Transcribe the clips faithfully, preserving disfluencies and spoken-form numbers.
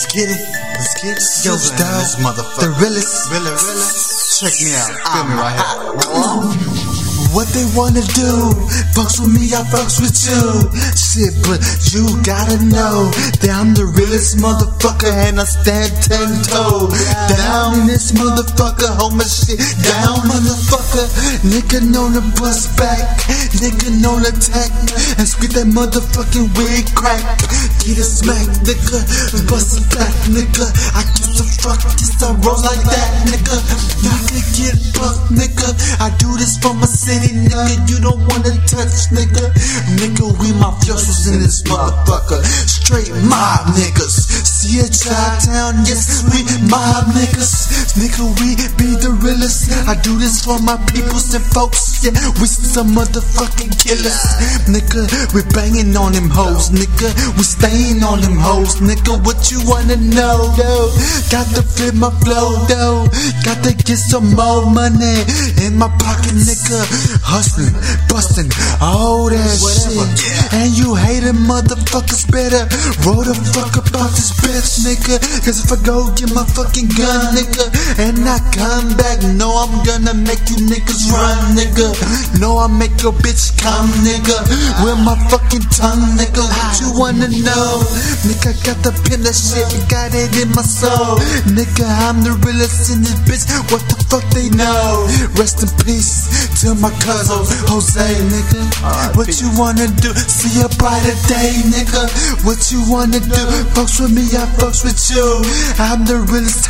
Let's get it. Let's get it. Yo, this motherfucker. The realest. Really, really? Check me out. Feel me right here. What they wanna do? Fucks with me, I fucks with you. Shit, but you gotta know that I'm the realest motherfucker and I stand ten toes down in this motherfucker. Hold my shit down, motherfucker. Nigga know the bust back, nigga know the attack, and squeeze that motherfucking wig crack. Get a smack, nigga, bust it back, nigga. I get the fuck, just I roll like that, nigga. You can get bucked, nigga. I do this for my city, nigga. You don't wanna touch, nigga. Nigga, we mafiosos in this motherfucker. Straight mob niggas. See a Chi-Town, yes, we mob niggas. Nigga, we be the realest. I do this for my peoples and folks. Yeah, we some motherfucking killers. Nigga, we banging on them hoes, nigga. We staying on them hoes, nigga. What you wanna know, though? Got to flip my flow, though. Got to get some more money in my pocket, nigga. Hustling, busting, all that Whatever. shit. And you hating motherfuckers better roll the fuck about this bitch, nigga. Cause if I go get my fucking gun, nigga, and I come back, no, I'm gonna make you niggas run, nigga. No, I make your bitch come, nigga. With my fucking tongue, nigga. What you wanna know? Nigga, got the pin of shit, got it in my soul. Nigga, I'm the realest in this bitch. What the fuck they know? Rest in peace to my cousin Jose, nigga. What you wanna do? See a brighter day, nigga. What you wanna do? Fucks with me, I fucks with you. I'm the realest.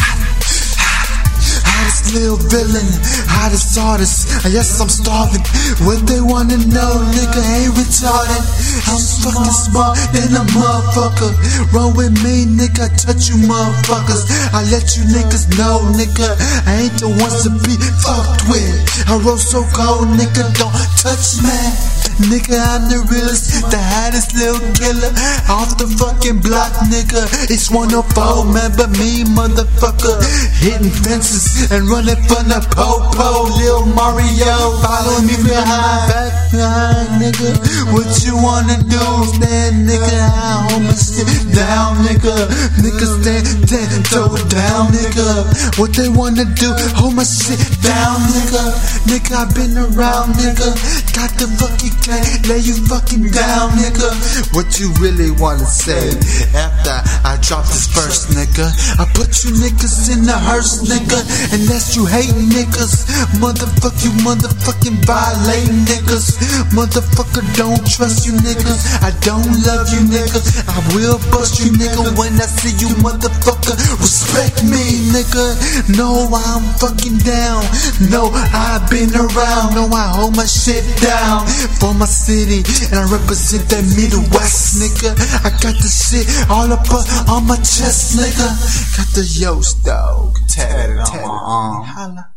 Hottest little villain, hottest artist. Yes, I'm starving. What they wanna know, nigga, ain't retarded. I'm fucking smart than a motherfucker. Run with me, nigga, touch you motherfuckers. I let you niggas know, nigga, I ain't the ones to be fucked with. I roll so cold, nigga, don't touch me. Nigga, I'm the realest, the hottest little killer off the fucking block, nigga. It's one oh four, remember me, motherfucker. Hitting fences and running from the po-po. Lil Mario, follow me behind, back behind, nigga. What you wanna do? Stand, nigga, I hold my shit down, nigga. Nigga, stand ten toe down, nigga. What they wanna do? Hold my shit down, nigga. Nigga, I been around, nigga. Got the fucking cane, lay you fucking down, nigga. What you really wanna say? After I drop this verse, nigga, I put you niggas in the hearse, nigga. And that's you hating niggas. Motherfuck you motherfucking violating niggas. Motherfucker, don't trust you niggas. I don't love you niggas. I will bust you nigga when I see you motherfucker. Respect me nigga. No, I'm fucking down. No, I've been around. No, I hold my shit down for my city and I represent that Midwest nigga. I got the shit all up on my chest nigga. Got the Yost dog tatted on my arm. Holla.